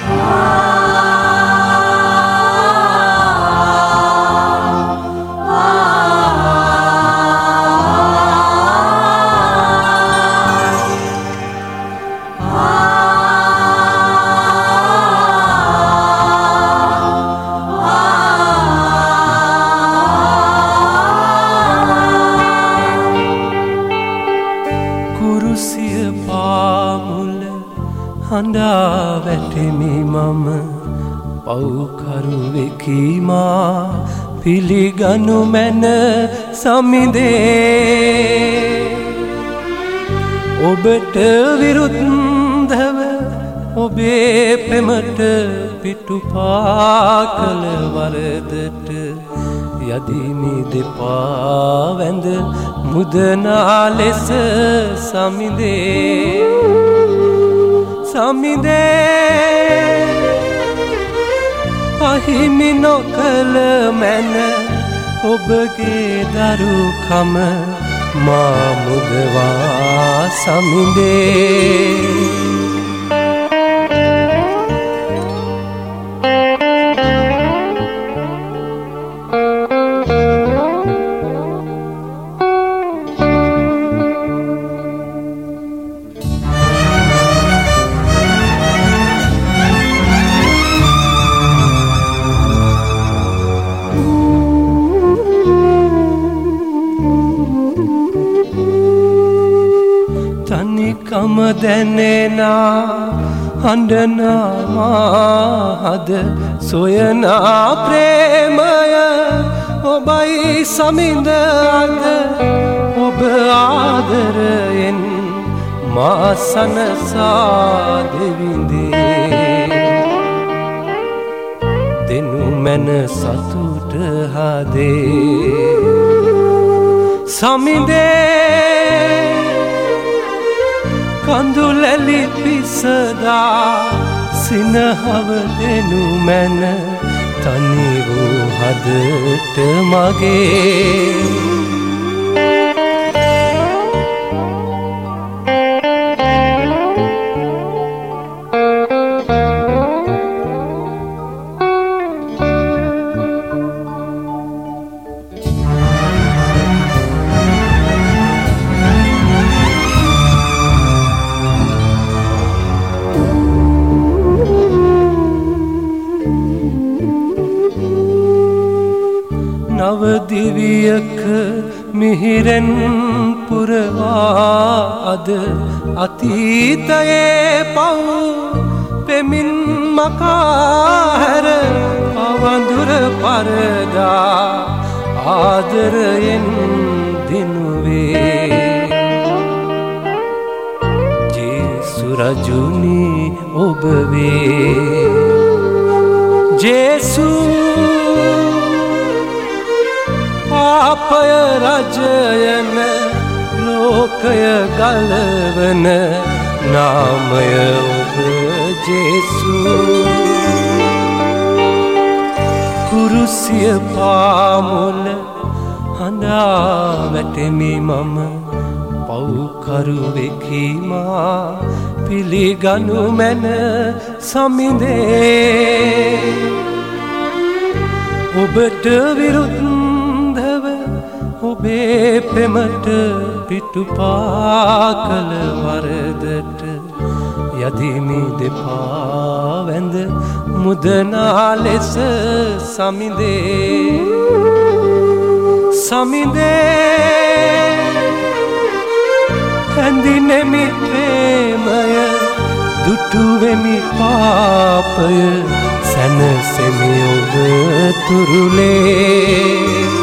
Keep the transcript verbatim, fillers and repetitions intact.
කුරුසිය පාමුල හඬා වැටෙමි මම පව්කරුවෙකි මා පිළිගනු මැන සමිඳේ ඔබට විරුද්ධව ඔබේ පෙමට පිටුපා කළ වරදට යදිමි දෙපා වැඳ මුදනා ලෙස සමිඳේ සමිඳේ අහිමි නොකළ මැන ඔබගේ දරුකම මා මුදවා සමිඳේ තනිකම දැනෙනා හඬනා මාහද සොයනා ප්‍රේමය ඔබයි සමිඳ අද ඔබ ආදරයෙන් මා සනසා දෙවිඳේ දෙනු මැන සතුට හදේ සමිඳේ කඳුලැලි පිසදා සිනහව දෙනු මැන තනි වූ හදට මගේ නවදිවියක මිහිරෙන් පුරවා අද අතීතයේ පව් පෙමින් මකාහැර අවඳුර පරදා ආදරයෙන් දිනුවේ ජේසු රජුනි ඔබ වේ ජේසු පාපය රජයන ලෝකය ගලවන නාමය ඔබ ජේසු කුරුසිය පාමුල හඬා වැටෙමි මම පව්කරුවෙකි මා පිළිගනු මැන සමිඳේ ඔබට විරුද්ධව ඔබේ පෙමට පිටුපා කළ වරදට යදිමි දෙපා වැඳ මුදනා ලෙස සමිඳේ සමිඳේ හැඳිනෙමි ප්‍රේමය දුටුවෙමි පාපය සැනසෙමි ඔබ තුරුලේ